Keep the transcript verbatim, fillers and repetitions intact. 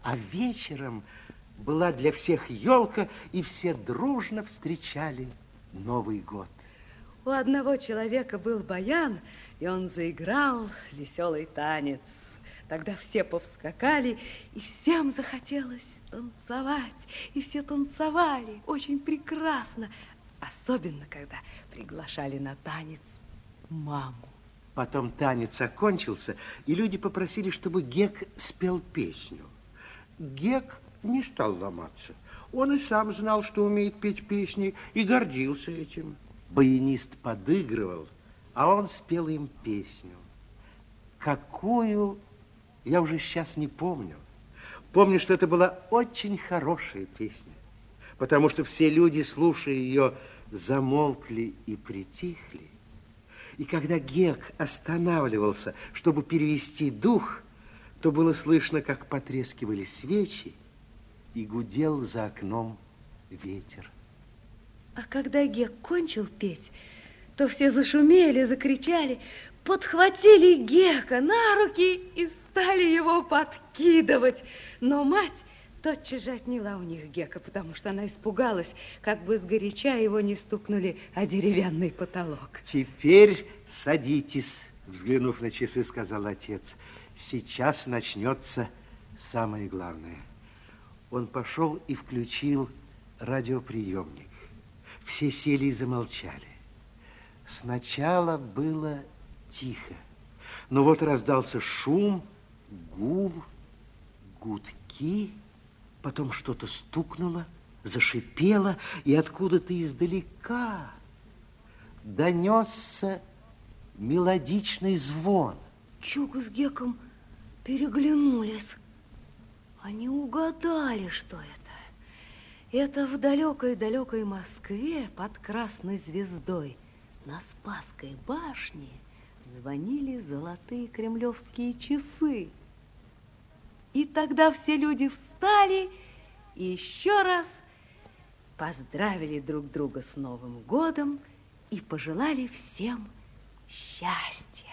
А вечером была для всех елка, и все дружно встречали Новый год. У одного человека был баян, и он заиграл веселый танец. Тогда все повскакали, и всем захотелось танцевать. И все танцевали очень прекрасно, особенно когда приглашали на танец маму. Потом танец окончился, и люди попросили, чтобы Гек спел песню. Гек не стал ломаться. Он и сам знал, что умеет петь песни, и гордился этим. Баянист подыгрывал, а он спел им песню. Какую, я уже сейчас не помню. Помню, что это была очень хорошая песня, потому что все люди, слушая ее, замолкли и притихли. И когда Гек останавливался, чтобы перевести дух, то было слышно, как потрескивали свечи, и гудел за окном ветер. А когда Гек кончил петь, то все зашумели, закричали, подхватили Гека на руки и стали его подкидывать. Но мать тотчас же отняла у них Гека, потому что она испугалась, как бы сгоряча его не стукнули о деревянный потолок. Теперь садитесь, взглянув на часы, сказал отец. Сейчас начнется самое главное. Он пошел и включил радиоприемник. Все сели и замолчали. Сначала было тихо, но вот раздался шум, гул, гудки. Потом что-то стукнуло, зашипело, и откуда-то издалека донесся мелодичный звон. Чук с Геком переглянулись. Они угадали, что это. Это в далекой-далекой Москве под Красной Звездой на Спасской башне звонили золотые кремлевские часы. И тогда все люди встали и еще раз поздравили друг друга с Новым годом и пожелали всем счастья.